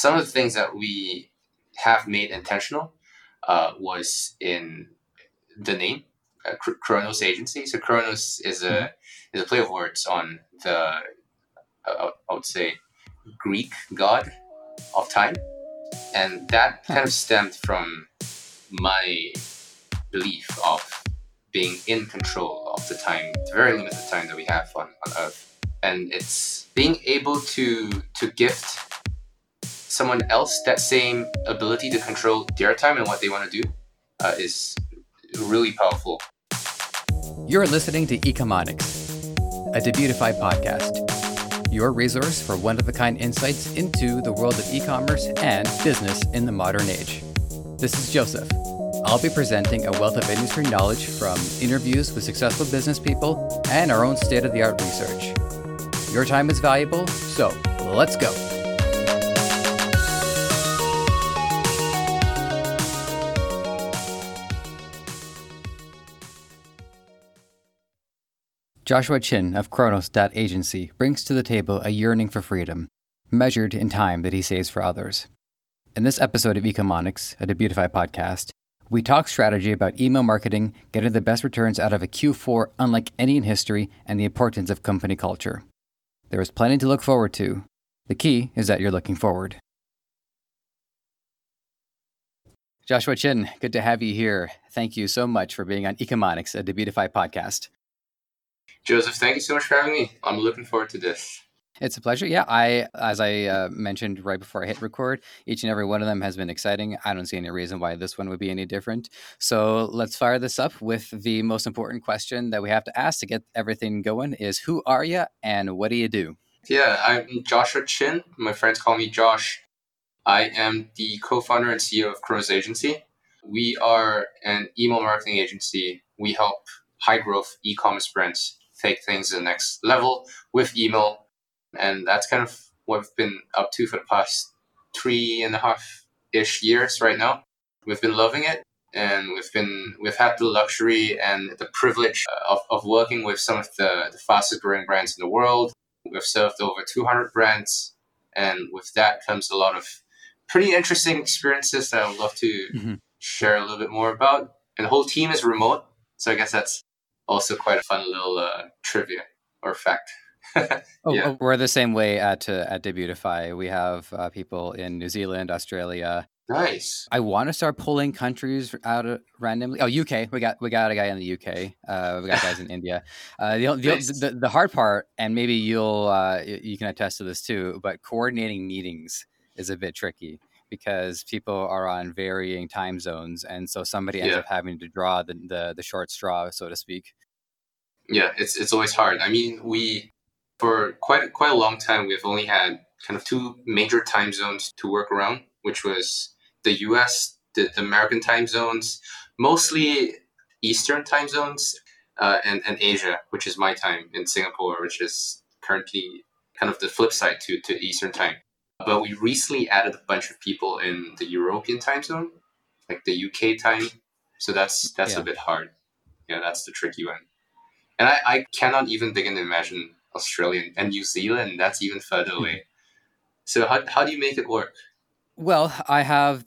some of the things that we have made intentional was in the name, Kronos Agency. So Kronos is a play of words on the I would say Greek god of time, and that kind of stemmed from my belief of being in control of the time, the very limited time that we have on Earth, and it's being able to gift someone else that same ability to control their time and what they want to do is really powerful. You're listening to Ecomonics, a Debutify podcast, your resource for one-of-a-kind insights into the world of e-commerce and business in the modern age. This is Joseph. I'll be presenting a wealth of industry knowledge from interviews with successful business people and our own state-of-the-art research. Your time is valuable, so let's go. Joshua Chin of Kronos.Agency brings to the table a yearning for freedom, measured in time that he saves for others. In this episode of Ecomonics, a Debutify podcast, we talk strategy about email marketing, getting the best returns out of a Q4 unlike any in history, and the importance of company culture. There is plenty to look forward to. The key is that you're looking forward. Joshua Chin, good to have you here. Thank you so much for being on Ecomonics, a Debutify podcast. Joseph, thank you so much for having me. I'm looking forward to this. It's a pleasure. Yeah, as I mentioned right before I hit record, each and every one of them has been exciting. I don't see any reason why this one would be any different. So let's fire this up with the most important question that we have to ask to get everything going is, who are you and what do you do? Yeah, I'm Joshua Chin. My friends call me Josh. I am the co-founder and CEO of Kronos Agency. We are an email marketing agency. We help high-growth e-commerce brands take things to the next level with email. And that's kind of what we've been up to for the past 3.5-ish years right now. We've been loving it, and we've had the luxury and the privilege of working with some of the fastest growing brands in the world. We've served over 200 brands, and with that comes a lot of pretty interesting experiences that I would love to share a little bit more about. And the whole team is remote, so I guess that's also quite a fun little trivia or fact. Yeah. We're the same way at Debutify. We have people in New Zealand, Australia. Nice. I want to start pulling countries out randomly. Oh, UK. We got a guy in the UK. We got guys in India. The hard part, and maybe you can attest to this too, but coordinating meetings is a bit tricky because people are on varying time zones, and so somebody ends up having to draw the short straw, so to speak. Yeah, it's always hard. I mean, for quite a long time, we've only had kind of two major time zones to work around, which was the US, the American time zones, mostly Eastern time zones, and Asia, which is my time in Singapore, which is currently kind of the flip side to Eastern time. But we recently added a bunch of people in the European time zone, like the UK time. So that's a bit hard. Yeah, that's the tricky one. And I cannot even begin to imagine Australia and New Zealand. That's even further away. So how do you make it work? Well, I have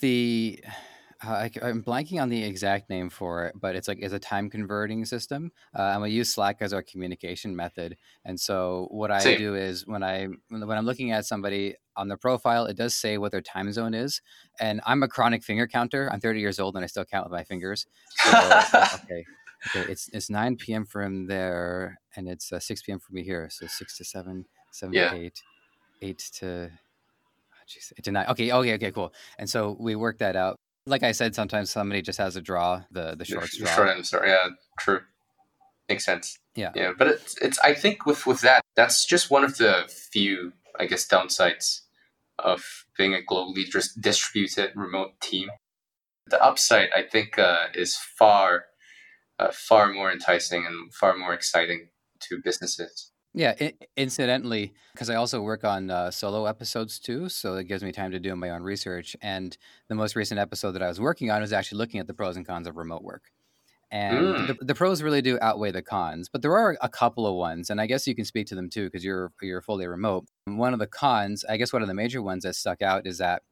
I'm blanking on the exact name for it, but it's a time converting system. And we use Slack as our communication method. And so what I do is when I'm looking at somebody on their profile, it does say what their time zone is. And I'm a chronic finger counter. I'm 30 years old and I still count with my fingers. So, okay, it's 9 p.m. from there, and it's 6 p.m. for me here. So 6 to 7, 7 to 8, 8 to 8 to 9. Okay, cool. And so we work that out. Like I said, sometimes somebody just has to draw the short straw. Short answer, yeah, true. Makes sense. Yeah, but it's I think with that's just one of the few, I guess, downsides of being a globally distributed remote team. The upside, I think, is far more enticing and far more exciting to businesses. Yeah, incidentally, because I also work on solo episodes too, so it gives me time to do my own research. And the most recent episode that I was working on was actually looking at the pros and cons of remote work. And Mm. the pros really do outweigh the cons, but there are a couple of ones, and I guess you can speak to them too because you're fully remote. One of the cons, I guess one of the major ones that stuck out is that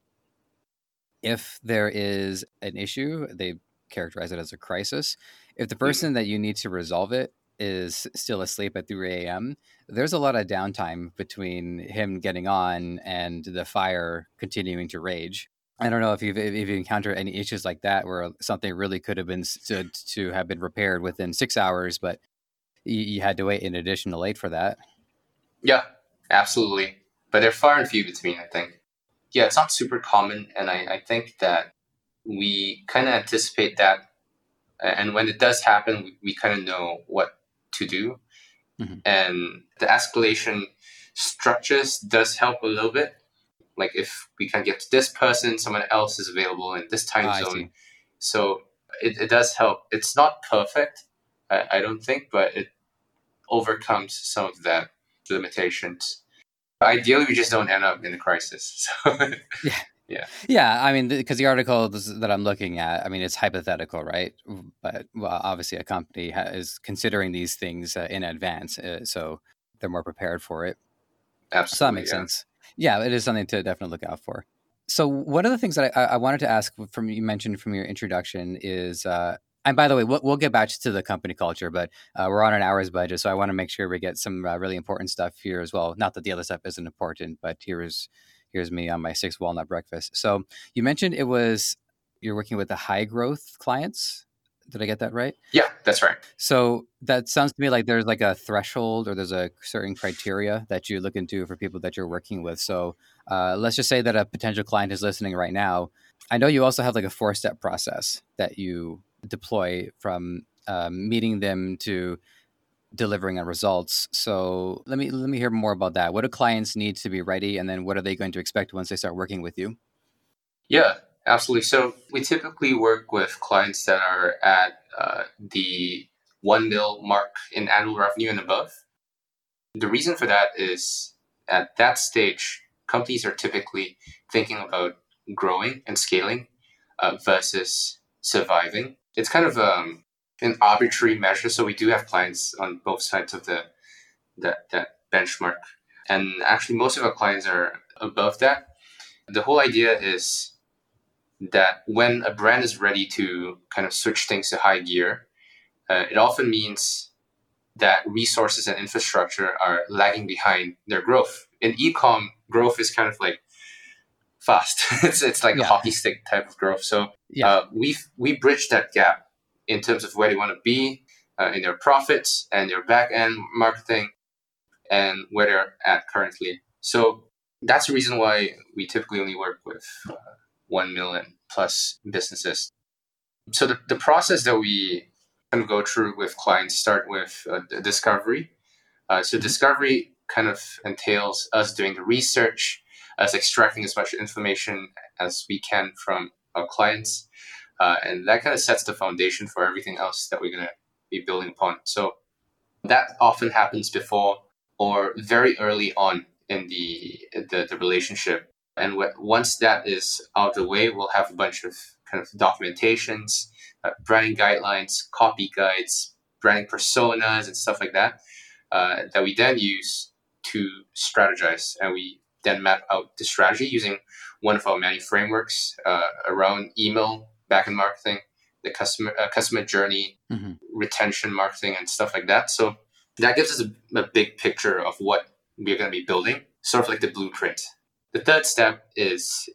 if there is an issue, they characterize it as a crisis. If the Mm. person that you need to resolve it is still asleep at 3 a.m., there's a lot of downtime between him getting on and the fire continuing to rage. I don't know if you've encountered any issues like that where something really could have been to have been repaired within 6 hours, but you had to wait an additional 8 for that. Yeah, absolutely. But they're far and few between, I think. Yeah, it's not super common, and I think that we kind of anticipate that. And when it does happen, we kind of know what to do. Mm-hmm. And the escalation structures does help a little bit. Like if we can get to this person, someone else is available in this time I zone. see. So it does help. It's not perfect, I don't think, but it overcomes some of that limitations. Ideally, we just don't end up in a crisis. So, Yeah. yeah. Yeah, I mean, because the article that I'm looking at, I mean, it's hypothetical, right? But well, obviously, a company is considering these things in advance, so they're more prepared for it. So that Absolutely, makes yeah. sense. Yeah, it is something to definitely look out for. So one of the things that I wanted to ask from you mentioned from your introduction is, and by the way, we'll get back to the company culture, but we're on an hour's budget, so I want to make sure we get some really important stuff here as well. Not that the other stuff isn't important, but here's me on my 6 walnut breakfast. So you mentioned you're working with the high growth clients. Did I get that right? Yeah, that's right. So that sounds to me like there's like a threshold or there's a certain criteria that you look into for people that you're working with. So let's just say that a potential client is listening right now. I know you also have like a 4-step process that you deploy from meeting them to delivering on results. So let me hear more about that. What do clients need to be ready, and then what are they going to expect once they start working with you? Yeah, absolutely. So we typically work with clients that are at the 1 mil mark in annual revenue and above. The reason for that is at that stage, companies are typically thinking about growing and scaling versus surviving. It's kind of an arbitrary measure. So we do have clients on both sides of that benchmark, and actually most of our clients are above that. The whole idea is that when a brand is ready to kind of switch things to high gear, it often means that resources and infrastructure are lagging behind their growth. In ecom, growth is kind of like fast. It's like a Yeah, hockey stick type of growth. So yeah. we bridge that gap in terms of where they want to be in their profits and their back end marketing and where they're at currently. So that's the reason why we typically only work with 1 million plus businesses. So the process that we kind of go through with clients start with the discovery. So Mhm. discovery kind of entails us doing the research, us extracting as much information as we can from our clients, and that kind of sets the foundation for everything else that we're going to be building upon. So that often happens before or very early on in the relationship. And once that is out of the way, we'll have a bunch of kind of documentations, branding guidelines, copy guides, branding personas, and stuff like that we then use to strategize. And we then map out the strategy using one of our many frameworks around email, backend marketing, the customer journey, Mhm. retention marketing, and stuff like that. So that gives us a big picture of what we're going to be building, sort of like the blueprint. The third step is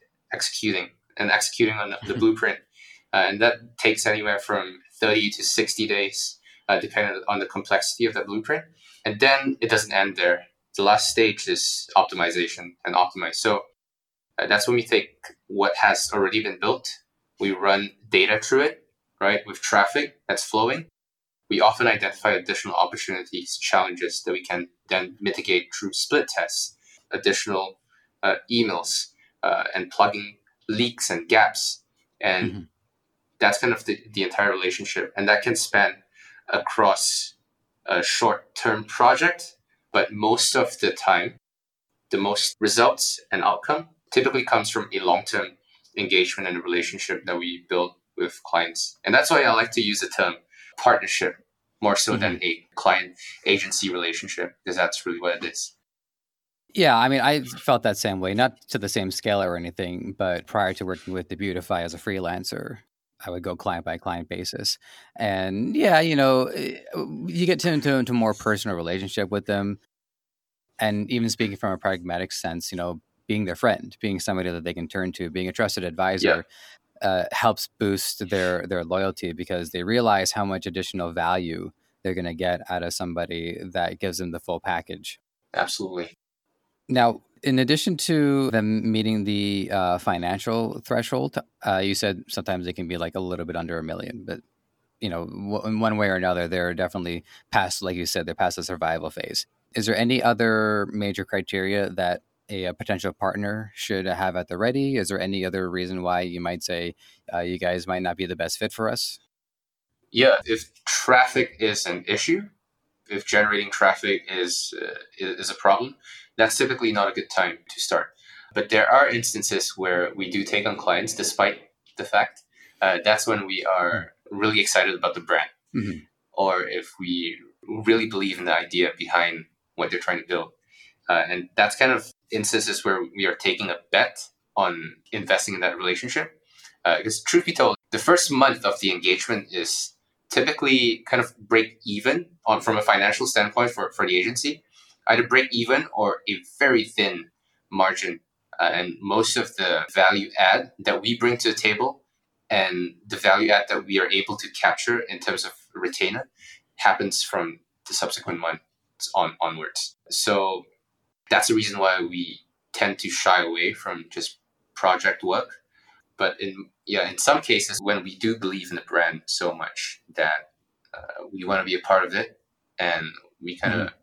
executing on the blueprint. And that takes anywhere from 30 to 60 days, depending on the complexity of that blueprint. And then it doesn't end there. The last stage is optimization and optimize. So that's when we take what has already been built, we run data through it, right, with traffic that's flowing. We often identify additional opportunities, challenges that we can then mitigate through split tests, additional emails, and plugging leaks and gaps. And Mhm. that's kind of the entire relationship. And that can span across a short term project, but most of the time, the most results and outcome typically comes from a long term engagement and a relationship that we build with clients. And that's why I like to use the term partnership more so Mm-hmm. than a client agency relationship, because that's really what it is. Yeah, I mean, I felt that same way, not to the same scale or anything, but prior to working with Debutify as a freelancer, I would go client by client basis. And yeah, you get into a more personal relationship with them. And even speaking from a pragmatic sense, being their friend, being somebody that they can turn to, being a trusted Yeah, advisor, helps boost their loyalty because they realize how much additional value they're going to get out of somebody that gives them the full package. absolutely. Now, in addition to them meeting the financial threshold, you said sometimes it can be like a little bit under 1 million, but in one way or another, they're definitely past, like you said, they're past the survival phase. Is there any other major criteria that a potential partner should have at the ready? Is there any other reason why you might say you guys might not be the best fit for us? Yeah, if traffic is an issue, if generating traffic is a problem, that's typically not a good time to start. But there are instances where we do take on clients despite the fact. That's when we are really excited about the brand, Mm-hmm. or if we really believe in the idea behind what they're trying to build. And that's kind of instances where we are taking a bet on investing in that relationship. Because truth be told, the first month of the engagement is typically kind of break even on from a financial standpoint for the agency, either break even or a very thin margin. And most of the value add that we bring to the table and the value add that we are able to capture in terms of retainer happens from the subsequent months onwards. So that's the reason why we tend to shy away from just project work. But in some cases, when we do believe in the brand so much that we want to be a part of it, and we kind of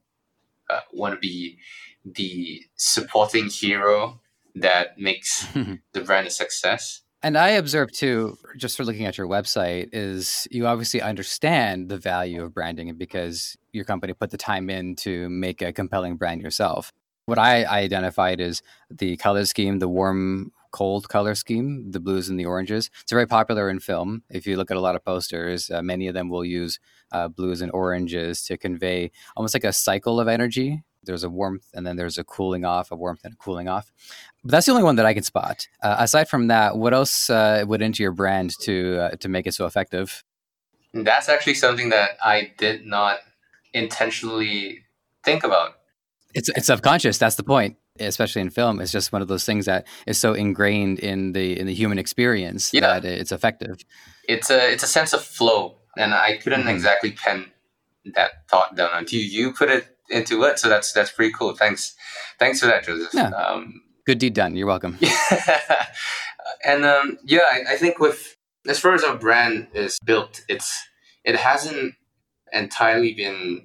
want to be the supporting hero that makes Mm-hmm. the brand a success. And I observed too, just for looking at your website, is you obviously understand the value of branding because your company put the time in to make a compelling brand yourself. What I identified is the color scheme, the warm, cold color scheme, the blues and the oranges. It's very popular in film. If you look at a lot of posters, many of them will use blues and oranges to convey almost like a cycle of energy. There's a warmth and then there's a cooling off, a warmth and a cooling off. But that's the only one that I can spot. Aside from that, what else went into your brand to make it so effective? And that's actually something that I did not intentionally think about. It's subconscious. That's the point. Especially in film, it's just one of those things that is so ingrained in the human experience Yeah, that it's effective. it's a sense of flow, and I couldn't Hmm. exactly pen that thought down until you put it into it. So that's pretty cool. Thanks for that, Joseph. Yeah, good deed done. You're welcome. Yeah, and yeah, I think with as far as our brand is built, it hasn't entirely been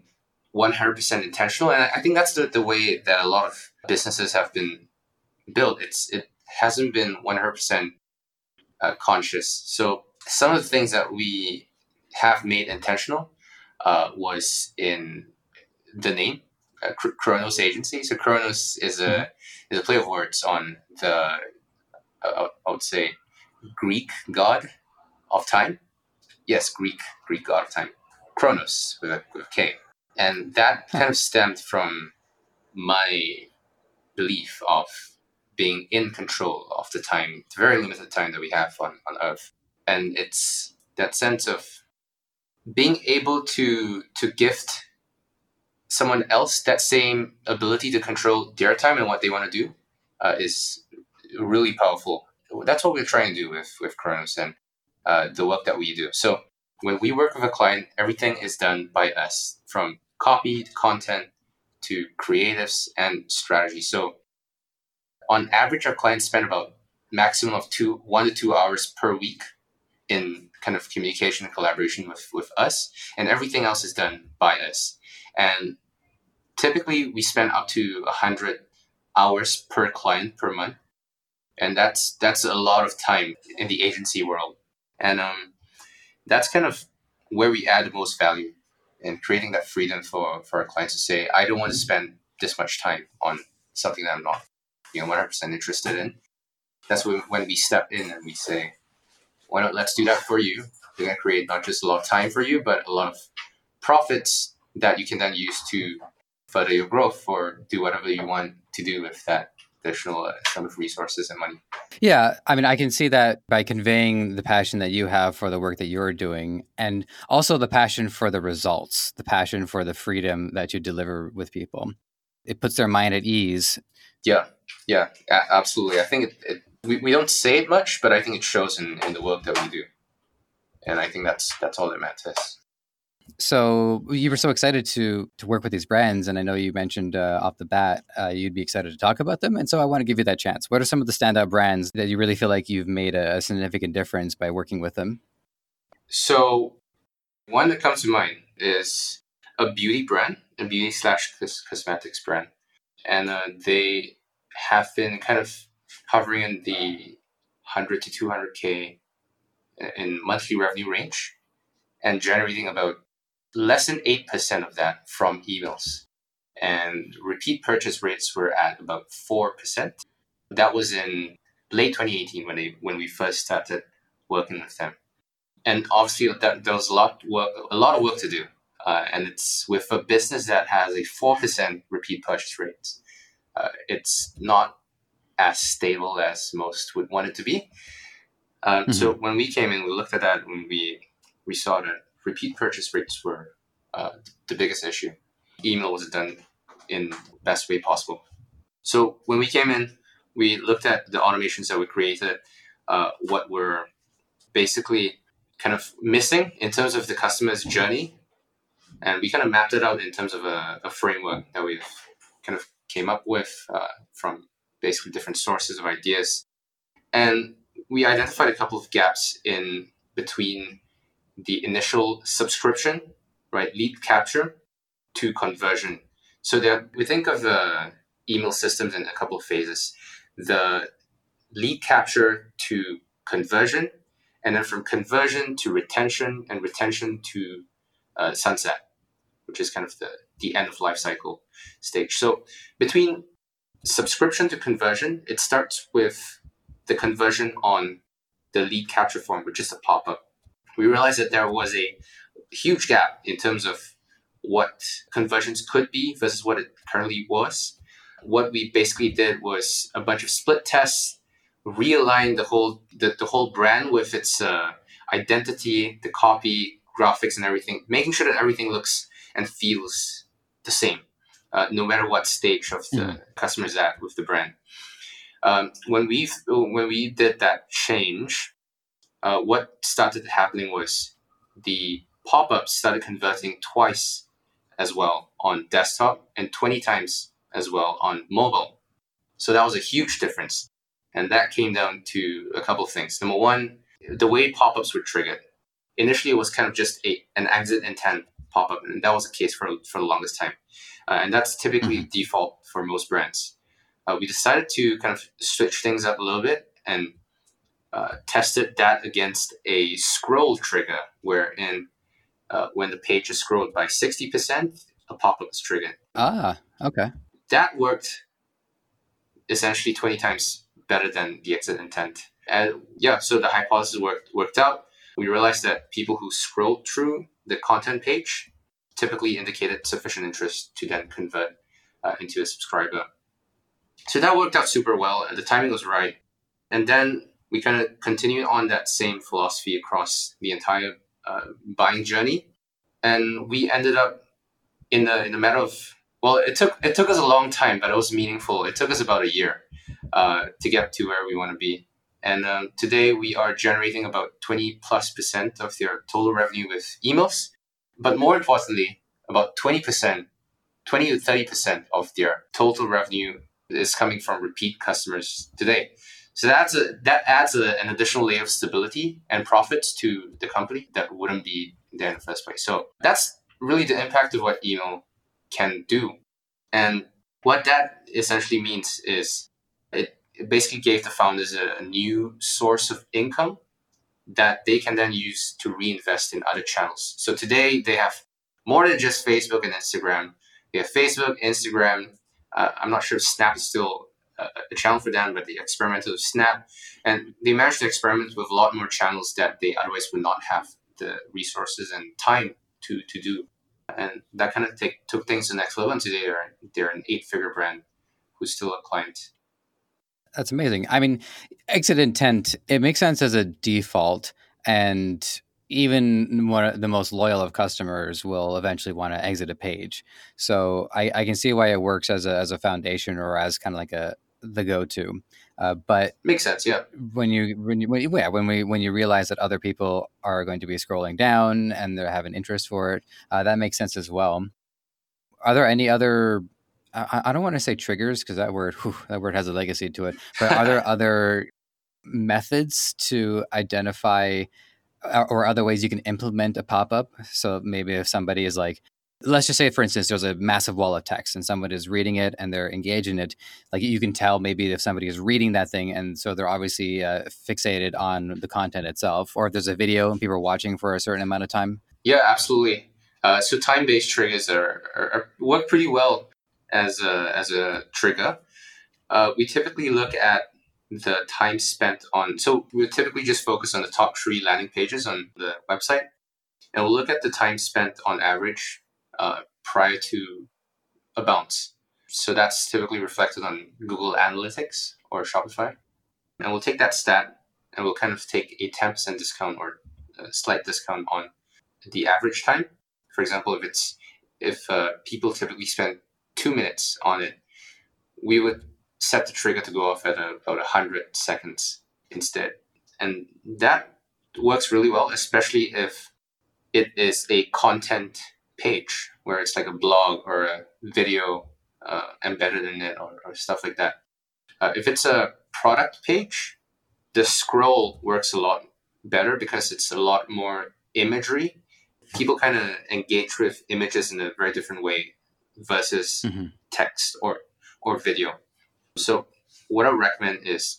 100% intentional, and I think that's the way that a lot of businesses have been built. It hasn't been 100% conscious. So some of the things that we have made intentional was in the name, Kronos Agency. So Kronos Hmm. is a play of words on the I would say Greek god of time. Yes, Greek god of time, Kronos with a K, and that Huh. kind of stemmed from my belief of being in control of the time, the very limited time that we have on Earth, and it's that sense of being able to gift someone else that same ability to control their time and what they want to do is really powerful. That's what we're trying to do with Kronos and the work that we do. So when we work with a client, everything is done by us, from copy to content to creatives and strategy. So on average, our clients spend about maximum of 1 to 2 hours per week in kind of communication and collaboration with us, and everything else is done by us. And typically, we spend up to 100 hours per client per month, and that's a lot of time in the agency world. And that's kind of where we add the most value in creating that freedom for our clients to say, I don't want to spend this much time on something that I'm not 100% interested in. That's when we step in and we say, why not let's do that for you, They're going to create not just a lot of time for you, but a lot of profits that you can then use to further your growth or do whatever you want to do with that additional sum of resources and money. Yeah, I mean, I can see that by conveying the passion that you have for the work that you're doing, and also the passion for the results, the passion for the freedom that you deliver with people. It puts their mind at ease. Yeah, absolutely. I think we don't say it much, but I think it shows in the work that we do. And I think that's all that matters. So you were so excited to work with these brands, and I know you mentioned off the bat you'd be excited to talk about them, and so I want to give you that chance. What are some of the standout brands that you really feel like you've made a significant difference by working with them? So one that comes to mind is a beauty brand, a beauty/cosmetics brand, and they have been kind of hovering in the 100 to 200K in monthly revenue range and generating about less than 8% of that from emails. And repeat purchase rates were at about 4%. That was in late 2018 when we first started working with them. And obviously there was a lot of work to do. And it's with a business that has a 4% repeat purchase rate. It's not as stable as most would want it to be. So when we came in, we looked at that and we saw that repeat purchase rates were the biggest issue. Email was done in the best way possible. So when we came in, we looked at the automations that we created, what were basically kind of missing in terms of the customer's journey. And we kind of mapped it out in terms of a framework that we've kind of came up with from basically different sources of ideas. And we identified a couple of gaps in between the initial subscription, right, lead capture to conversion. So that we think of the email systems in a couple of phases. The lead capture to conversion, and then from conversion to retention, and retention to sunset, which is kind of the end of life cycle stage. So between subscription to conversion, it starts with the conversion on the lead capture form, which is a pop-up. We realized that there was a huge gap in terms of what conversions could be versus what it currently was. What we basically did was a bunch of split tests, realign the whole brand with its identity, the copy, graphics, and everything, making sure that everything looks and feels the same, no matter what stage of the customer's at with the brand. When we did that change, what started happening was the pop-ups started converting twice as well on desktop and 20 times as well on mobile. So that was a huge difference. And that came down to a couple of things. Number one, the way pop-ups were triggered. Initially, it was kind of just an exit intent pop-up, and that was the case for the longest time. And that's typically default for most brands. We decided to kind of switch things up a little bit and tested that against a scroll trigger, wherein when the page is scrolled by 60%, a pop-up is triggered. Ah, okay. That worked essentially 20 times better than the exit intent. And yeah, so the hypothesis worked out. We realized that people who scrolled through the content page typically indicated sufficient interest to then convert into a subscriber. So that worked out super well, and the timing was right. And then we kind of continued on that same philosophy across the entire buying journey, and we ended up in the matter of, well, it took us a long time, but it was meaningful. It took us about a year to get to where we want to be. And today we are generating about 20+% of their total revenue with emails, but more importantly, about 20 to 30% of their total revenue is coming from repeat customers today. So that adds an additional layer of stability and profits to the company that wouldn't be there in the first place. So that's really the impact of what email can do. And what that essentially means is it basically gave the founders a new source of income that they can then use to reinvest in other channels. So today they have more than just Facebook and Instagram. They have Facebook, Instagram. I'm not sure if Snap is still a channel for them, but they experimented with Snap. And they managed to experiment with a lot more channels that they otherwise would not have the resources and time to do. And that kind of took things to the next level. And today they're an 8-figure brand who's still a client. That's amazing. I mean, exit intent, it makes sense as a default, and even one of the most loyal of customers will eventually want to exit a page. So I can see why it works as a foundation or as kind of like the go-to. But Makes sense, yeah. when you realize that other people are going to be scrolling down and they have an interest for it, that makes sense as well. Are there any other? I don't want to say triggers because that word has a legacy to it. But are there other methods to identify or other ways you can implement a pop up? So maybe if somebody is like, let's just say, for instance, there's a massive wall of text and someone is reading it and they're engaged in it. Like you can tell maybe if somebody is reading that thing and so they're obviously fixated on the content itself, or if there's a video and people are watching for a certain amount of time. Yeah, absolutely. So time-based triggers are work pretty well as a trigger. We typically look at the time spent on. So we typically just focus on the top 3 landing pages on the website, and we'll look at the time spent on average prior to a bounce. So that's typically reflected on Google Analytics or Shopify, and we'll take that stat and we'll kind of take a 10% discount or a slight discount on the average time. For example, if people typically spend 2 minutes on it, we would set the trigger to go off at about 100 seconds instead. And that works really well, especially if it is a content page where it's like a blog or a video embedded in it or stuff like that. If it's a product page, the scroll works a lot better because it's a lot more imagery. People kind of engage with images in a very different way versus text or video. So what I would recommend is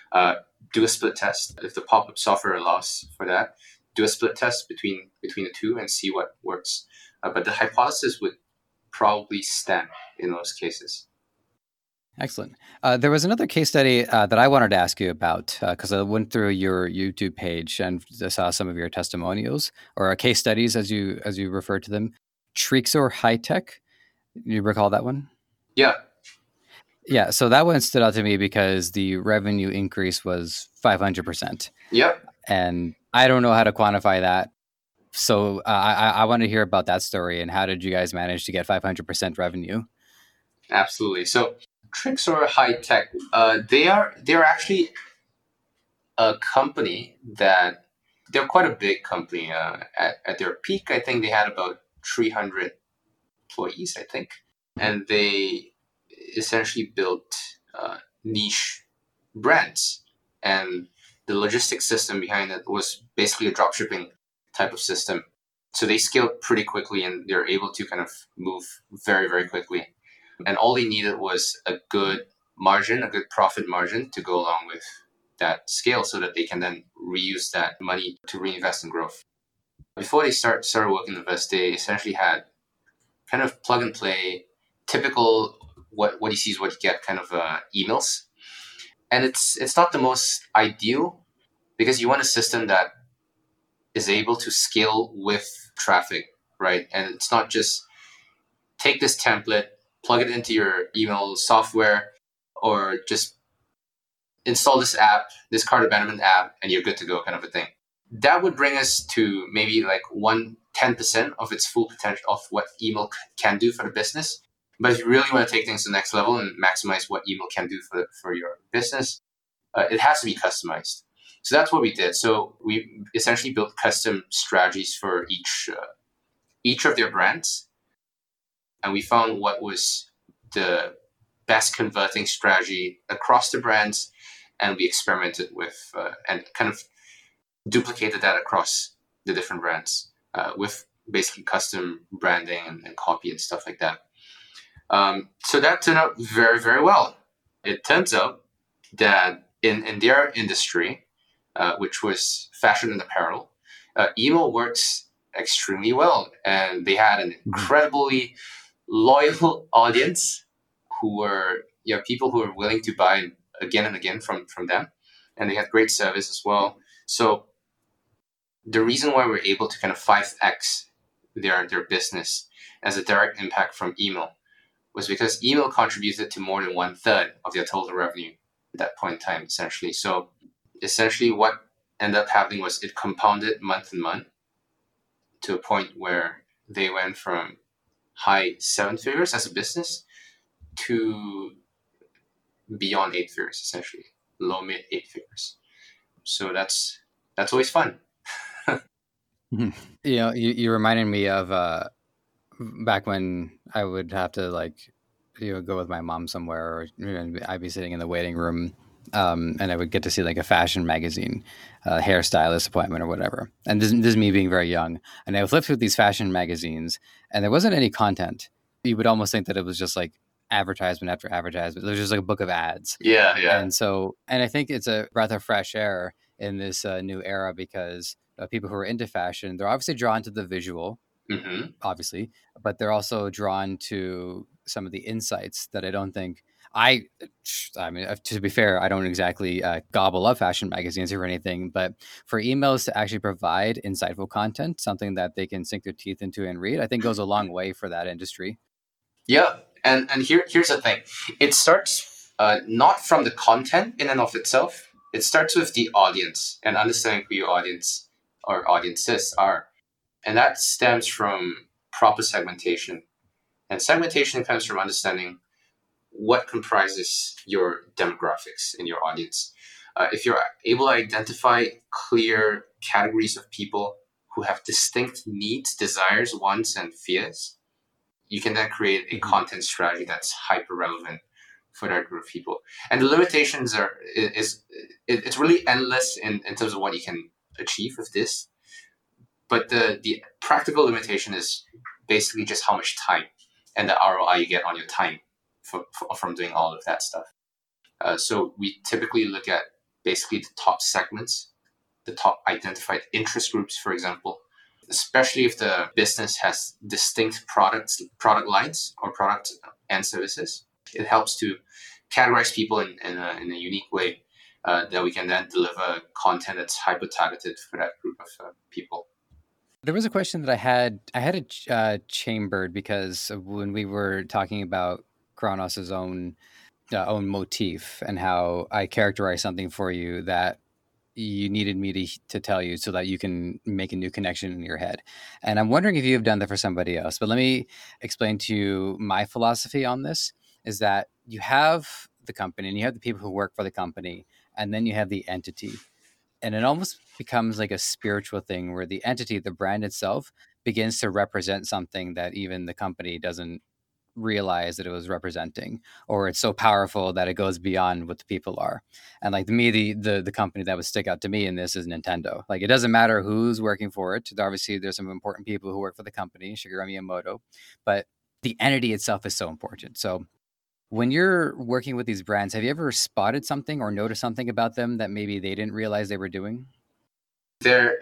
do a split test. If the pop-up software allows for that, do a split test between the two and see what works. But the hypothesis would probably stand in those cases. Excellent. There was another case study that I wanted to ask you about because I went through your YouTube page and saw some of your testimonials or case studies, as you refer to them. Trixor High Tech. You recall that one? Yeah. Yeah. So that one stood out to me because the revenue increase was 500%. Yep. And I don't know how to quantify that. So I want to hear about that story and how did you guys manage to get 500% revenue? Absolutely. So Trixor High Tech, they're actually a company that they're quite a big company. At their peak, I think they had about 300 employees, I think, and they essentially built niche brands, and the logistics system behind it was basically a dropshipping type of system. So they scaled pretty quickly, and they're able to kind of move very, very quickly. And all they needed was a good margin, a good profit margin to go along with that scale so that they can then reuse that money to reinvest in growth. Before they started working with us, they essentially had kind of plug and play, typical what you see is what you get kind of emails. And it's not the most ideal because you want a system that is able to scale with traffic, right? And it's not just take this template, plug it into your email software, or just install this app, this cart abandonment app, and you're good to go kind of a thing. That would bring us to maybe like 10% of its full potential of what email can do for the business. But if you really want to take things to the next level and maximize what email can do for your business, it has to be customized. So that's what we did. So we essentially built custom strategies for each of their brands, and we found what was the best converting strategy across the brands, and we experimented with and kind of duplicated that across the different brands with basically custom branding and copy and stuff like that. So that turned out very, very well. It turns out that in their industry, which was fashion and apparel, email works extremely well. And they had an incredibly loyal audience who were people who were willing to buy again and again from them. And they had great service as well. So the reason why we're able to kind of 5x their business as a direct impact from email was because email contributed to more than 1/3 of their total revenue at that point in time, essentially. So essentially what ended up happening was it compounded month and month to a point where they went from high 7 figures as a business to beyond 8 figures, essentially low mid 8 figures. So that's always fun. You reminded me of back when I would have to go with my mom somewhere, or I'd be sitting in the waiting room, and I would get to see like a fashion magazine, hairstylist appointment or whatever. And this is me being very young, and I would flip through these fashion magazines, and there wasn't any content. You would almost think that it was just like advertisement after advertisement. It was just like a book of ads. Yeah. And I think it's a breath of fresh air in this new era because people who are into fashion, they're obviously drawn to the visual, obviously, but they're also drawn to some of the insights that I don't think I mean, to be fair, I don't exactly gobble up fashion magazines or anything, but for emails to actually provide insightful content, something that they can sink their teeth into and read, I think goes a long way for that industry. Yeah, and here's the thing. It starts not from the content in and of itself. It starts with the audience and understanding who your audience or audiences are. And that stems from proper segmentation. And segmentation comes from understanding what comprises your demographics in your audience. If you're able to identify clear categories of people who have distinct needs, desires, wants, and fears, you can then create a content strategy that's hyper relevant for that group of people. And the limitations it's really endless in terms of what you can achieve with this. But the practical limitation is basically just how much time and the ROI you get on your time from doing all of that stuff. So we typically look at basically the top segments, the top identified interest groups, for example, especially if the business has distinct product lines or product and services. It helps to categorize people in a unique way that we can then deliver content that's hyper targeted for that group of people. There was a question that I had it chambered because when we were talking about Kronos' own motif and how I characterized something for you that you needed me to tell you so that you can make a new connection in your head. And I'm wondering if you have done that for somebody else. But let me explain to you my philosophy on this is that you have the company and you have the people who work for the company, and then you have the entity. And it almost becomes like a spiritual thing where the entity, the brand itself, begins to represent something that even the company doesn't realize that it was representing, or it's so powerful that it goes beyond what the people are. And like to me, the company that would stick out to me in this is Nintendo. Like it doesn't matter who's working for it. Obviously, there's some important people who work for the company, Shigeru Miyamoto, but the entity itself is so important. So when you're working with these brands, have you ever spotted something or noticed something about them that maybe they didn't realize they were doing? There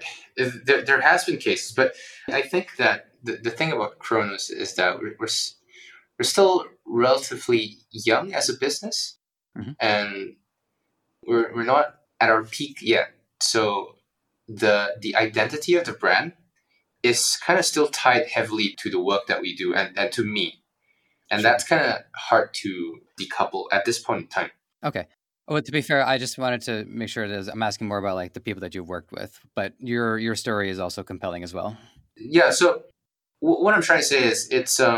has been cases, but I think that the thing about Kronos is that we're still relatively young as a business, and we're not at our peak yet. So the identity of the brand is kind of still tied heavily to the work that we do and to me. And that's kind of hard to decouple at this point in time. Okay. Well, to be fair, I just wanted to make sure that I'm asking more about like the people that you've worked with, but your story is also compelling as well. Yeah. So what I'm trying to say is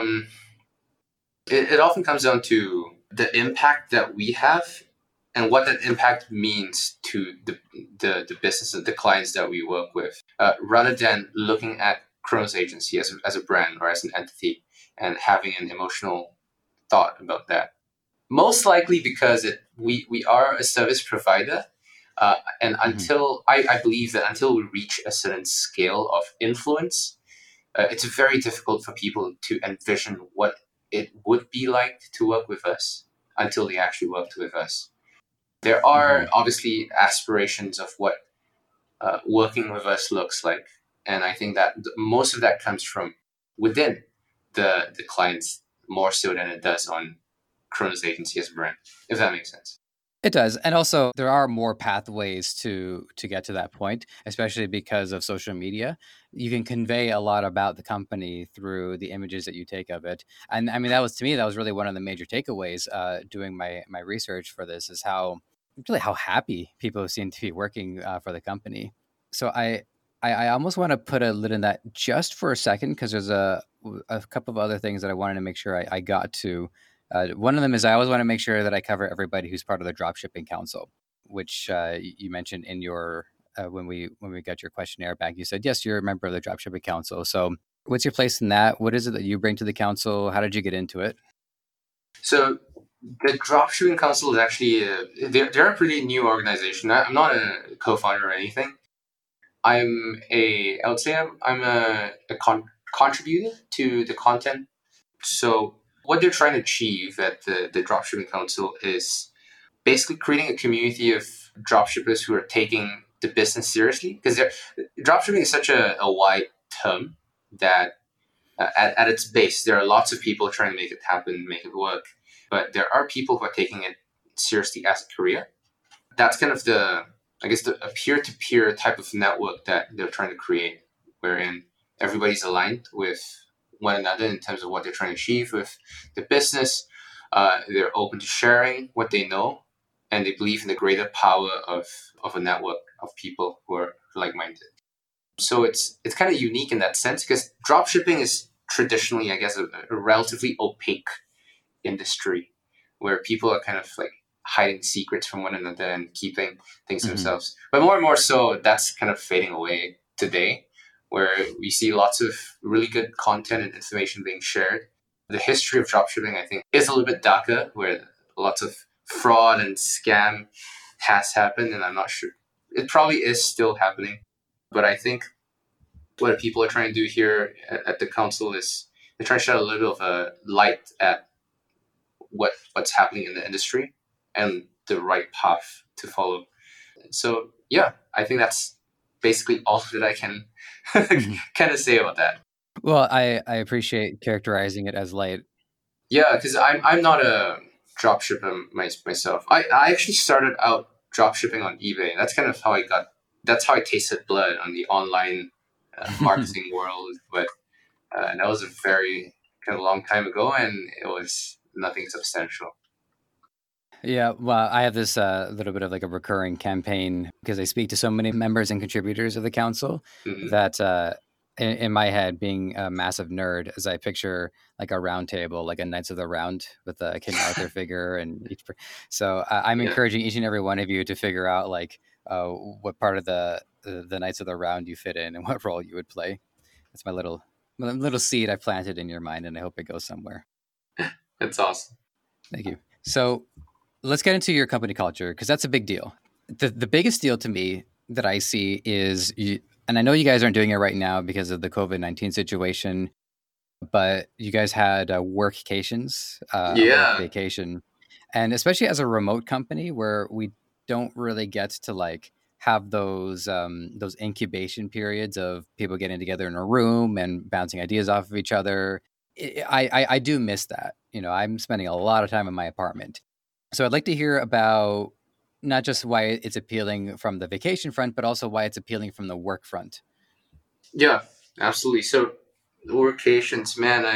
it often comes down to the impact that we have and what that impact means to the business and the clients that we work with, rather than looking at Kronos Agency as a brand or as an entity and having an emotional thought about that. Most likely because we are a service provider, and until I believe that until we reach a certain scale of influence, it's very difficult for people to envision what it would be like to work with us until they actually worked with us. There are obviously aspirations of what working with us looks like, and I think that most of that comes from within the clients more so than it does on Kronos Agency as a brand, if that makes sense. It does. And also there are more pathways to get to that point, especially because of social media. You can convey a lot about the company through the images that you take of it. And I mean that was to me that was really one of the major takeaways doing my research for this is how happy people seem to be working for the company. So I almost want to put a lid in that just for a second because there's a couple of other things that I wanted to make sure I got to. One of them is I always want to make sure that I cover everybody who's part of the Dropshipping Council, which you mentioned in your when we got your questionnaire back. You said yes, you're a member of the Dropshipping Council. So, what's your place in that? What is it that you bring to the council? How did you get into it? So the Dropshipping Council is actually they're a pretty new organization. I'm not a co-founder or anything. I would say I'm a contributor to the content. So what they're trying to achieve at the Dropshipping Council is basically creating a community of dropshippers who are taking the business seriously. Because dropshipping is such a wide term that at its base, there are lots of people trying to make it happen, make it work. But there are people who are taking it seriously as a career. That's kind of I guess, a peer-to-peer type of network that they're trying to create, wherein everybody's aligned with one another in terms of what they're trying to achieve with the business. They're open to sharing what they know, and they believe in the greater power of a network of people who are like-minded. So it's kind of unique in that sense because dropshipping is traditionally, I guess, a relatively opaque industry where people are kind of like hiding secrets from one another and keeping things to themselves. But more and more so, that's kind of fading away today, where we see lots of really good content and information being shared. The history of dropshipping, I think, is a little bit darker, where lots of fraud and scam has happened, and I'm not sure. It probably is still happening. But I think what people are trying to do here at the council is they're trying to shed a little bit of a light at what's happening in the industry and the right path to follow. So yeah, I think that's basically all that I can kind of say about that. Well, I appreciate characterizing it as light. Yeah, because I'm not a dropshipper myself. I actually started out dropshipping on eBay. That's kind of how I got. That's how I tasted blood on the online marketing world. But that was a very kind of long time ago, and it was nothing substantial. Yeah, well, I have this little bit of like a recurring campaign because I speak to so many members and contributors of the council Mm-hmm. that in my head, being a massive nerd, as I picture like a round table, like a Knights of the Round with a King Arthur figure, and so I'm Yeah, encouraging each and every one of you to figure out like what part of the Knights of the Round you fit in and what role you would play. That's my little seed I planted in your mind, and I hope it goes somewhere. that's awesome. Thank you. So let's get into your company culture because that's a big deal. The biggest deal to me that I see is, and I know you guys aren't doing it right now because of the COVID-19 situation, but you guys had workcations, a work Yeah, vacation, and especially as a remote company where we don't really get to like have those incubation periods of people getting together in a room and bouncing ideas off of each other. I do miss that. I'm spending a lot of time in my apartment. So I'd like to hear about not just why it's appealing from the vacation front, but also why it's appealing from the work front. yeah, absolutely. So workations, man,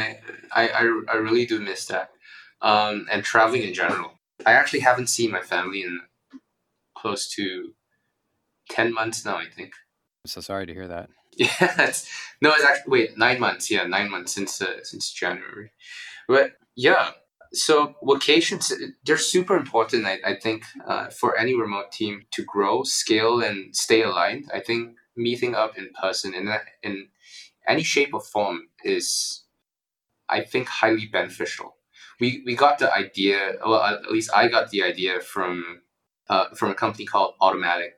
I really do miss that. And traveling in general. I actually haven't seen my family in close to 10 months now. I think. I'm so sorry to hear that. Yeah, no, it's actually wait 9 months. Yeah, 9 months since January. But yeah, so locations they're super important. I think for any remote team to grow, scale, and stay aligned. I think meeting up in person in any shape or form is, I think, highly beneficial. We got the idea. Well, at least I got the idea from a company called Automatic.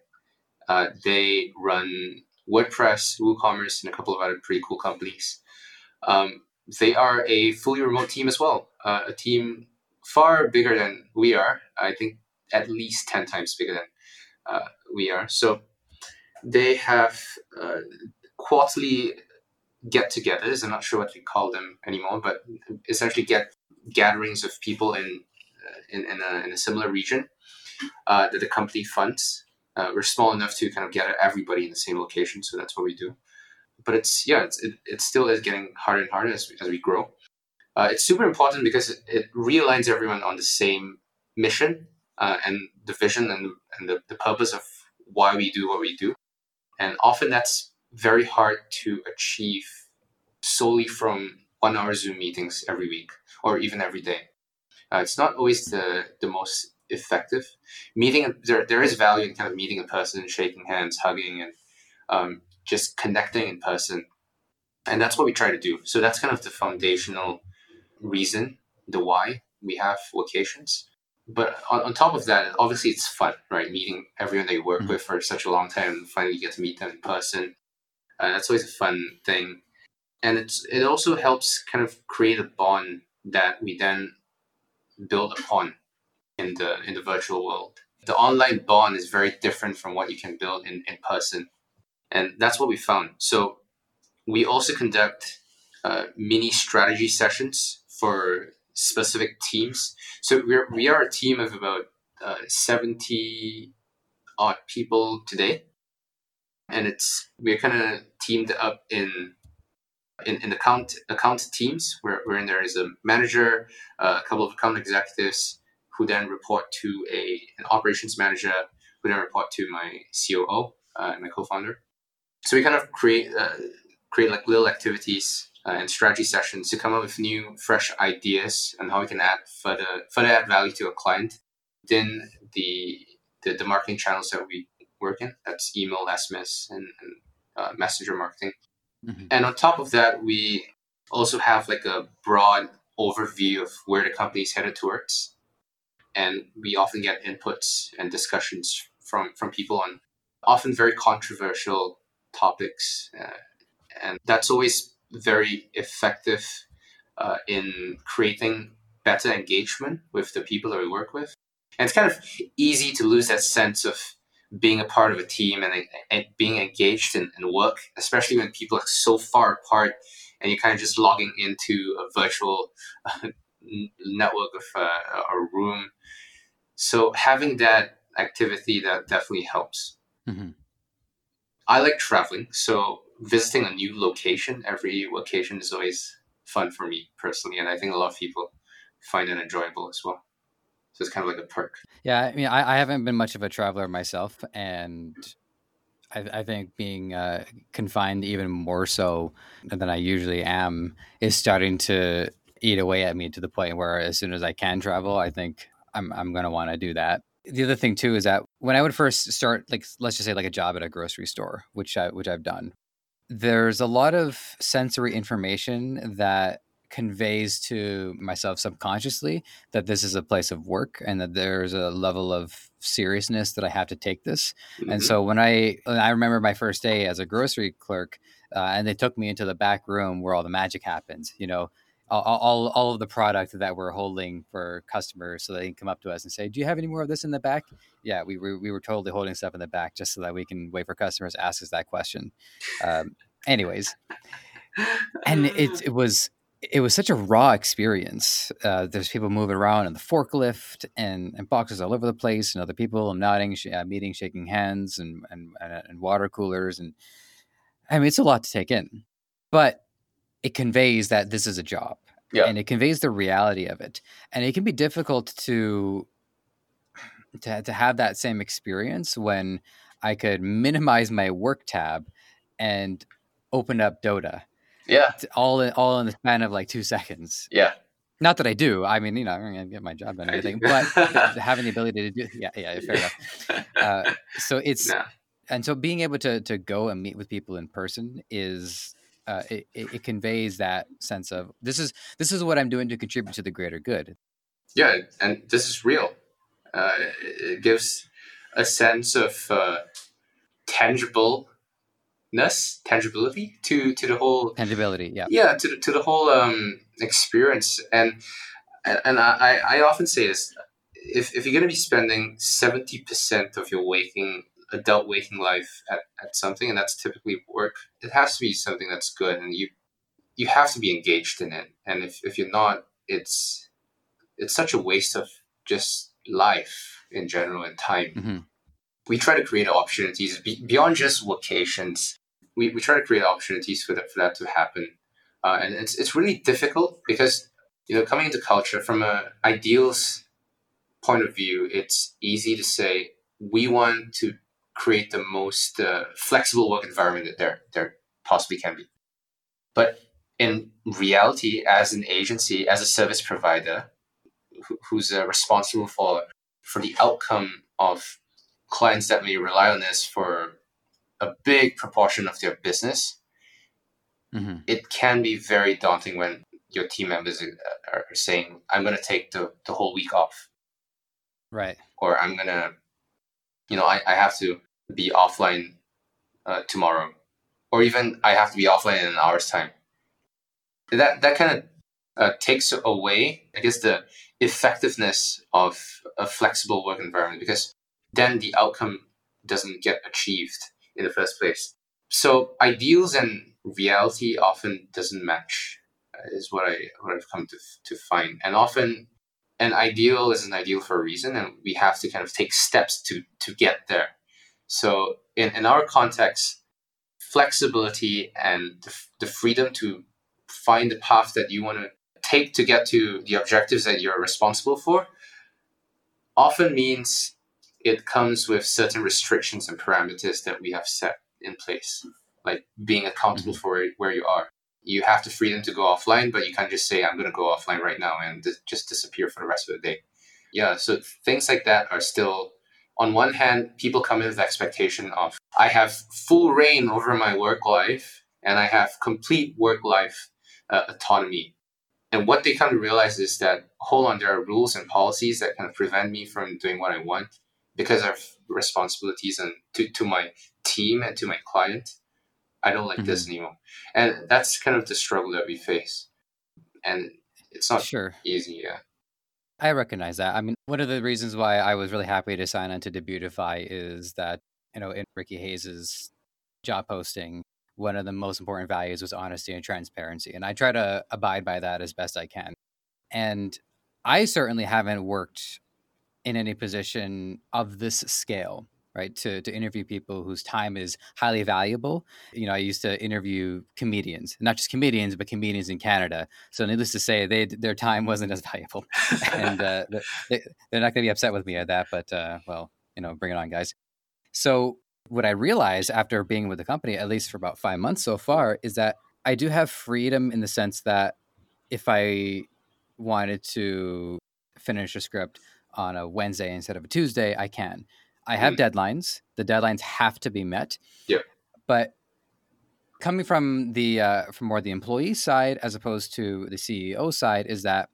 They run WordPress, WooCommerce, and a couple of other pretty cool companies. Um, they are a fully remote team as well, a team far bigger than we are. I think at least 10 times bigger than we are. So they have quarterly get-togethers. I'm not sure what they call them anymore, but essentially get gatherings of people in a similar region. that the company funds. We're small enough to kind of get everybody in the same location, so that's what we do. But it still is getting harder and harder as we grow. It's super important because it realigns everyone on the same mission and the vision and the purpose of why we do what we do. And often that's very hard to achieve solely from 1 hour Zoom meetings every week or even every day. It's not always the most effective. There is value in kind of meeting in person, shaking hands, hugging, and just connecting in person. And that's what we try to do. So that's kind of the foundational reason, the why we have locations. But on top of that, obviously it's fun, right? Meeting everyone that you work with for such a long time and finally get to meet them in person. That's always a fun thing. And it also helps kind of create a bond that we then build upon in the virtual world. The online bond is very different from what you can build in person. And that's what we found. So we also conduct mini strategy sessions for specific teams. So we are a team of about 70 odd people today, and we're kind of teamed up in account teams. Wherein there is a manager, a couple of account executives who then report to an operations manager, who then report to my COO, my co-founder. So we kind of create like little activities and strategy sessions to come up with new, fresh ideas and how we can further add value to a client within the marketing channels that we work in. That's email, SMS, and messenger marketing. Mm-hmm. And on top of that, we also have like a broad overview of where the company is headed towards. And we often get inputs and discussions from people on often very controversial topics. And that's always very effective in creating better engagement with the people that we work with. And it's kind of easy to lose that sense of being a part of a team and being engaged in work, especially when people are so far apart and you're kind of just logging into a virtual network of a room. So having that activity, that definitely helps. Mm-hmm. I like traveling, so visiting a new location, every location is always fun for me personally, and I think a lot of people find it enjoyable as well. So it's kind of like a perk. Yeah, I mean, I haven't been much of a traveler myself, and I think being confined even more so than I usually am is starting to eat away at me to the point where as soon as I can travel, I think I'm going to want to do that. The other thing too is that when I would first start, like let's just say like a job at a grocery store, which I've done, there's a lot of sensory information that conveys to myself subconsciously that this is a place of work and that there's a level of seriousness that I have to take this. Mm-hmm. And so when I remember my first day as a grocery clerk, and they took me into the back room where all the magic happens, you know, all of the product that we're holding for customers, so they can come up to us and say, "Do you have any more of this in the back?" Yeah, we were totally holding stuff in the back just so that we can wait for customers to ask us that question. Anyways, and it was such a raw experience. There's people moving around in the forklift and boxes all over the place, and other people nodding, meeting, shaking hands, and water coolers, and I mean it's a lot to take in, but it conveys that this is a job, and it conveys the reality of it, and it can be difficult to have that same experience when I could minimize my work tab and open up Dota. Yeah. All in the span of like 2 seconds. Yeah. Not that I do. I mean, you know, I'm going to get my job done and everything, but having the ability to do, yeah, fair enough. So it's, and so being able to go and meet with people in person is, it conveys that sense of this is what I'm doing to contribute to the greater good. Yeah. And this is real. It gives a sense of tangibility to the whole tangibility. Yeah. To the whole experience. And I often say this, if you're going to be spending 70% of your adult waking life at something, and that's typically work, it has to be something that's good, and you have to be engaged in it. And if you're not, it's such a waste of just life. in general and time. Mm-hmm. We try to create opportunities beyond just vacations. We try to create opportunities for that to happen. And it's really difficult because, coming into culture from a ideals point of view, it's easy to say we want to create the most flexible work environment that there possibly can be. But in reality, as an agency, as a service provider, who's responsible for the outcome of clients that may rely on us for a big proportion of their business, Mm-hmm. it can be very daunting when your team members are saying, I'm going to take the whole week off. Right. Or I'm going to, I have to be offline tomorrow. Or even I have to be offline in an hour's time. That kind of takes away, I guess, the effectiveness of a flexible work environment, because then the outcome doesn't get achieved in the first place. So ideals and reality often doesn't match, is what I've come to find. And often an ideal is an ideal for a reason, and we have to kind of take steps to get there. So in our context, flexibility and the freedom to find the path that you want to take to get to the objectives that you're responsible for often means it comes with certain restrictions and parameters that we have set in place, like being accountable Mm-hmm. for where you are. You have the freedom to go offline, but you can't just say, I'm going to go offline right now and just disappear for the rest of the day. Yeah, so things like that are still, on one hand, people come in with the expectation of, I have full reign over my work life and I have complete work life autonomy. And what they come to realize is that, hold on, there are rules and policies that kind of prevent me from doing what I want because of responsibilities and to my team and to my client. I don't like this Mm-hmm. anymore. And that's kind of the struggle that we face. And it's not Sure. easy, yeah. I recognize that. I mean, one of the reasons why I was really happy to sign on to Debutify is that, in Ricky Hayes's job posting, one of the most important values was honesty and transparency. And I try to abide by that as best I can. And I certainly haven't worked in any position of this scale, right? To interview people whose time is highly valuable. I used to interview comedians, not just comedians, but comedians in Canada. So needless to say, their time wasn't as valuable, and they're not going to be upset with me at that. But well, bring it on, guys. So what I realized after being with the company, at least for about 5 months so far, is that I do have freedom in the sense that if I wanted to finish a script on a Wednesday instead of a Tuesday, I can. I have deadlines. The deadlines have to be met. Yeah. But coming from from more the employee side as opposed to the CEO side is that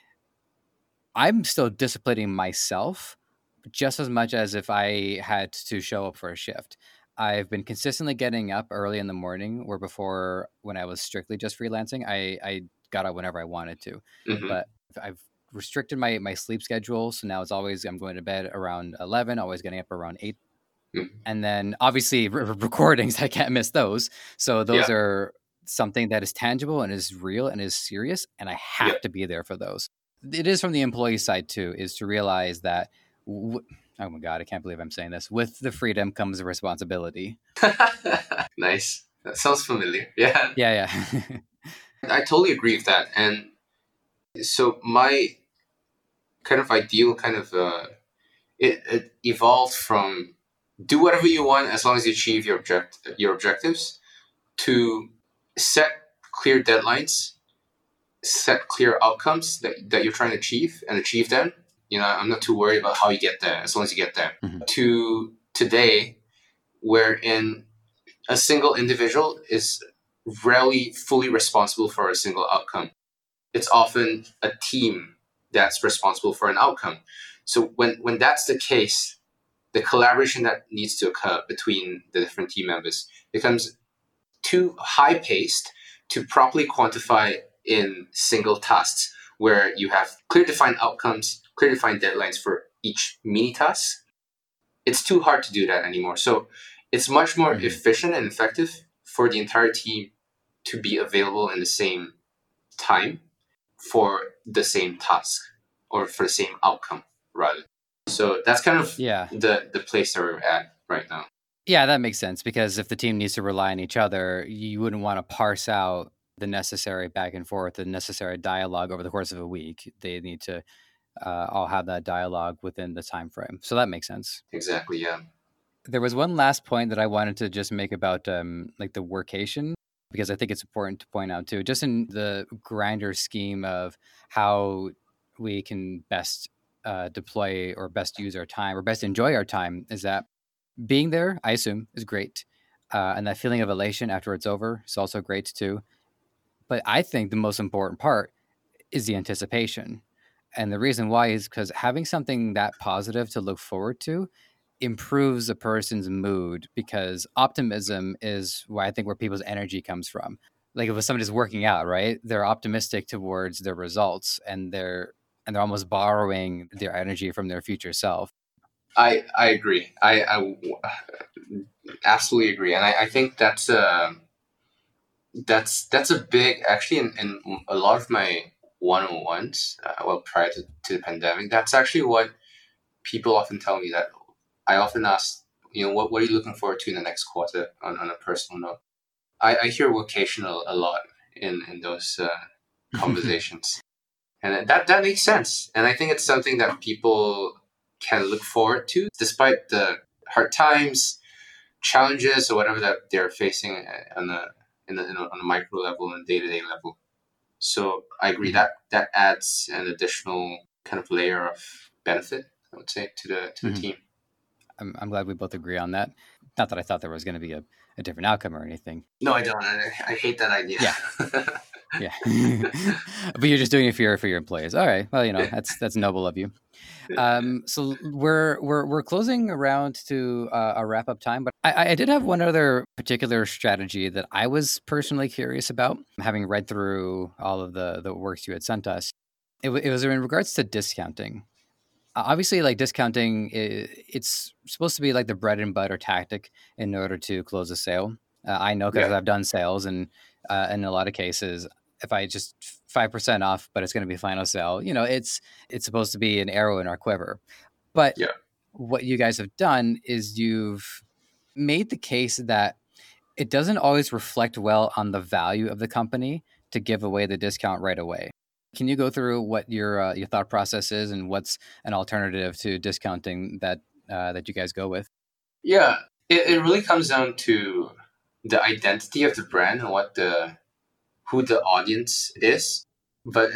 I'm still disciplining myself just as much as if I had to show up for a shift. I've been consistently getting up early in the morning, where before, when I was strictly just freelancing, I got up whenever I wanted to. Mm-hmm. But I've restricted my sleep schedule, so now it's always I'm going to bed around 11, always getting up around 8. Mm-hmm. And then obviously recordings, I can't miss those. So those Yeah. are something that is tangible and is real and is serious, and I Yeah. have to be there for those. It is from the employee side too, is to realize that oh my God, I can't believe I'm saying this. With the freedom comes the responsibility. Nice. That sounds familiar. Yeah. Yeah. I totally agree with that. And so my kind of ideal kind of it evolved from do whatever you want as long as you achieve your objectives, to set clear deadlines, set clear outcomes that you're trying to achieve and achieve them. I'm not too worried about how you get there as long as you get there. Mhm. To today, wherein a single individual is rarely fully responsible for a single outcome. It's often a team that's responsible for an outcome. So when that's the case, the collaboration that needs to occur between the different team members becomes too high paced to properly quantify in single tasks, where you have clear defined outcomes, clear defined deadlines for each mini task. It's too hard to do that anymore. So it's much more efficient and effective for the entire team to be available in the same time for the same task, or for the same outcome, rather. So that's kind of Yeah. the place that we're at right now. Yeah, that makes sense because if the team needs to rely on each other, you wouldn't want to parse out the necessary back and forth, the necessary dialogue over the course of a week. They need to all have that dialogue within the time frame. So that makes sense. Exactly. Yeah. There was one last point that I wanted to just make about like the workation, because I think it's important to point out too, just in the grander scheme of how we can best deploy or best use our time or best enjoy our time, is that being there, I assume, is great. And that feeling of elation after it's over is also great too. But I think the most important part is the anticipation. And the reason why is because having something that positive to look forward to improves a person's mood, because optimism is where I think where people's energy comes from. Like if somebody's working out, right? They're optimistic towards their results, and they're almost borrowing their energy from their future self. I agree. I absolutely agree, and I think that's a big, actually, in a lot of my one-on-ones, well, prior to the pandemic, that's actually what people often tell me. That I often ask, what are you looking forward to in the next quarter, on a personal note. I hear vocational a lot in those conversations, and that makes sense. And I think it's something that people can look forward to despite the hard times, challenges, or whatever that they're facing on a micro level and day to day level. So I agree Mhm. that that adds an additional kind of layer of benefit, I would say, to the Mhm. team. I'm glad we both agree on that. Not that I thought there was going to be a different outcome or anything. No, I don't. I hate that idea. Yeah, yeah. But you're just doing it for your employees. All right. Well, that's noble of you. So we're closing around to a wrap up time, but I did have one other particular strategy that I was personally curious about, having read through all of the works you had sent us. It was in regards to discounting. Obviously, like discounting, it's supposed to be like the bread and butter tactic in order to close a sale. I know because Yeah. I've done sales, and in a lot of cases, if I just 5% off, but it's going to be final sale, it's supposed to be an arrow in our quiver. But Yeah. what you guys have done is you've made the case that it doesn't always reflect well on the value of the company to give away the discount right away. Can you go through what your thought process is and what's an alternative to discounting that you guys go with? Yeah. It really comes down to the identity of the brand and who the audience is. But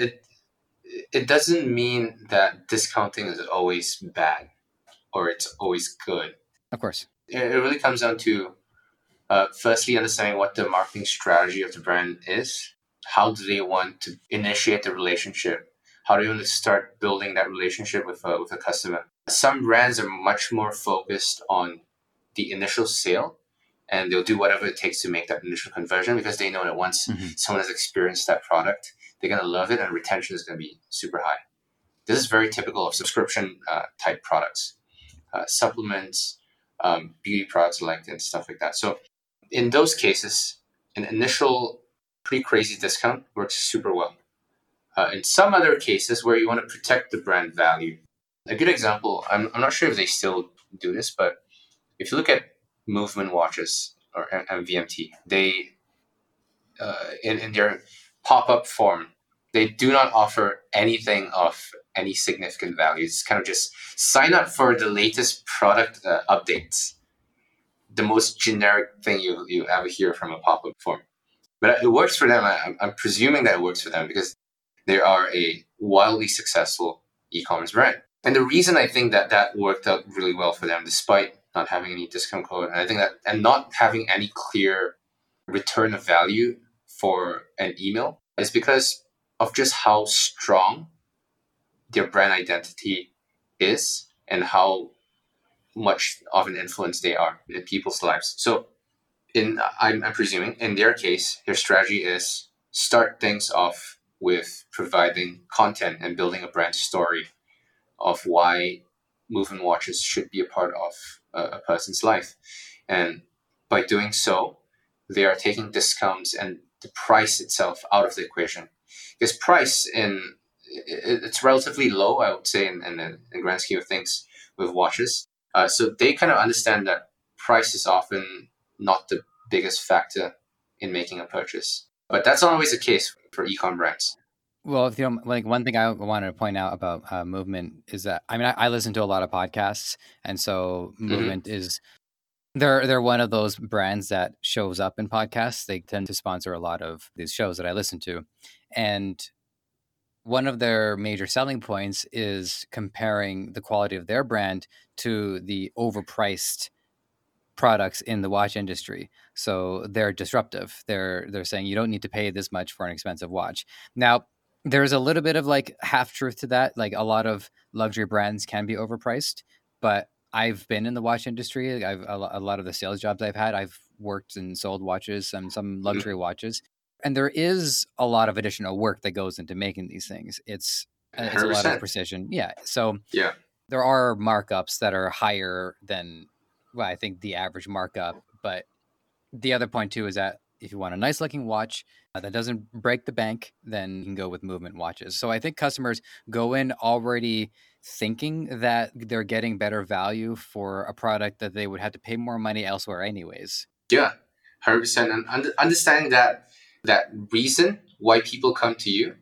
it doesn't mean that discounting is always bad or it's always good. Of course. It really comes down to, firstly, understanding what the marketing strategy of the brand is. How do they want to initiate the relationship? How do you want to start building that relationship with a customer? Some brands are much more focused on the initial sale, and they'll do whatever it takes to make that initial conversion, because they know that once Hmm. someone has experienced that product, they're going to love it and retention is going to be super high. This is very typical of subscription type products, supplements, beauty products like and stuff like that. So in those cases, an initial pretty crazy discount works super well. In some other cases where you want to protect the brand value, a good example, I'm not sure if they still do this, but if you look at movement watches or VMT, they in their pop-up form, they do not offer anything of any significant value. It's kind of just sign up for the latest product updates, the most generic thing you ever hear from a pop-up form. But it works for them. I'm presuming that it works for them because they are a wildly successful e-commerce brand. And the reason I think that that worked out really well for them, despite not having any discount code, and I think that, and not having any clear return of value for an email, is because of just how strong their brand identity is and how much of an influence they are in people's lives. So I'm presuming in their case, their strategy is start things off with providing content and building a brand story of why movement watches should be a part of a person's life. And by doing so, they are taking discounts and the price itself out of the equation. Because price it's relatively low, I would say, in the grand scheme of things, with watches. So they kind of understand that price is often not the biggest factor in making a purchase. But that's not always the case for e-com brands. Well, if you don't, like, one thing I wanted to point out about Movement is that, I mean, I listen to a lot of podcasts, and so Movement is they're one of those brands that shows up in podcasts. They tend to sponsor a lot of these shows that I listen to, and one of their major selling points is comparing the quality of their brand to the overpriced products in the watch industry. So they're disruptive. They're saying you don't need to pay this much for an expensive watch. Now, there's a little bit of like half truth to that. Like, a lot of luxury brands can be overpriced, but I've been in the watch industry. A lot of the sales jobs I've had, I've worked and sold watches and some luxury watches. And there is a lot of additional work that goes into making these things. It's a lot of precision. Yeah. So Yeah. there are markups that are higher than, well, I think the average markup. But the other point too is that if you want a nice looking watch that doesn't break the bank, then you can go with Movement watches. So I think customers go in already thinking that they're getting better value for a product that they would have to pay more money elsewhere anyways. Yeah, 100%. And understanding that reason why people come to you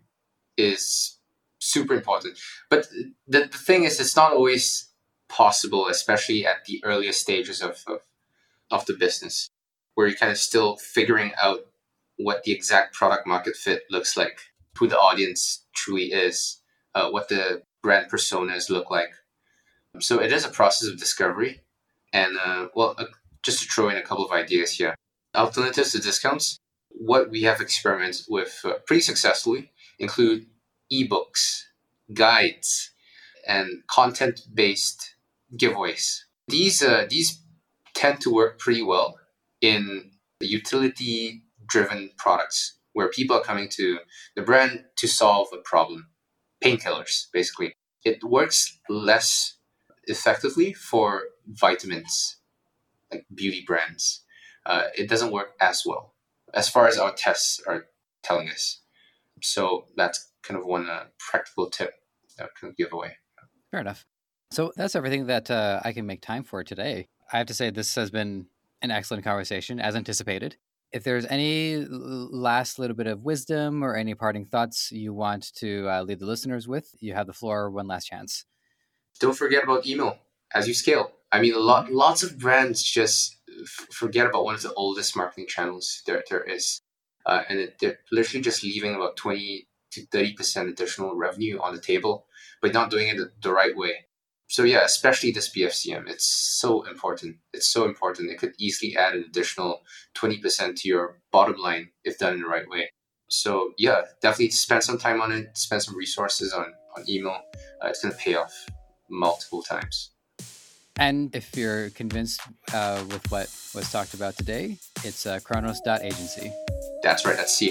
is super important. But the thing is, it's not always possible, especially at the earliest stages of the business, where you're kind of still figuring out what the exact product market fit looks like, who the audience truly is, what the brand personas look like. So it is a process of discovery. And just to throw in a couple of ideas here. Alternatives to discounts, what we have experimented with pretty successfully include ebooks, guides, and content-based giveaways. These tend to work pretty well in the utility-driven products where people are coming to the brand to solve a problem. Painkillers, basically. It works less effectively for vitamins, like beauty brands. It doesn't work as well, as far as our tests are telling us. So that's kind of one practical tip that I can give away. Fair enough. So that's everything that I can make time for today. I have to say this has been an excellent conversation, as anticipated. If there's any last little bit of wisdom or any parting thoughts you want to leave the listeners with, you have the floor one last chance. Don't forget about email as you scale. I mean, lots of brands just forget about one of the oldest marketing channels there is. And they're literally just leaving about 20 to 30% additional revenue on the table, but not doing it the right way. So yeah, especially this BFCM, it's so important. It's so important. It could easily add an additional 20% to your bottom line if done in the right way. So yeah, definitely spend some time on it, spend some resources on email. It's going to pay off multiple times. And if you're convinced with what was talked about today, it's chronos.agency. That's right. That's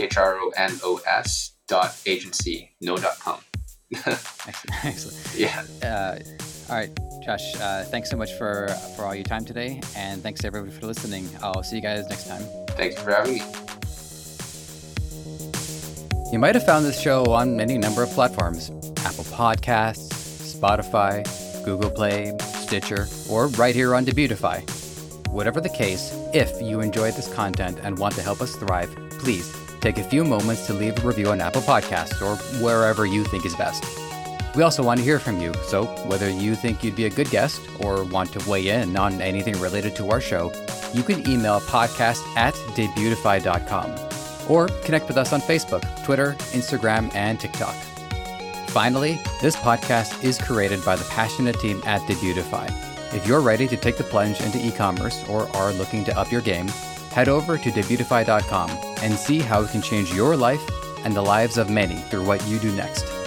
CHRONOS.agency, no.com. Excellent. Yeah. All right, Josh, thanks so much for all your time today. And thanks to everybody for listening. I'll see you guys next time. Thank you for having me. You might have found this show on any number of platforms: Apple Podcasts, Spotify, Google Play, Stitcher, or right here on Debutify. Whatever the case, if you enjoyed this content and want to help us thrive, please take a few moments to leave a review on Apple Podcasts or wherever you think is best. We also want to hear from you, so whether you think you'd be a good guest or want to weigh in on anything related to our show, you can email podcast@debutify.com or connect with us on Facebook, Twitter, Instagram, and TikTok. Finally, this podcast is created by the passionate team at Debutify. If you're ready to take the plunge into e-commerce or are looking to up your game, head over to debutify.com and see how it can change your life and the lives of many through what you do next.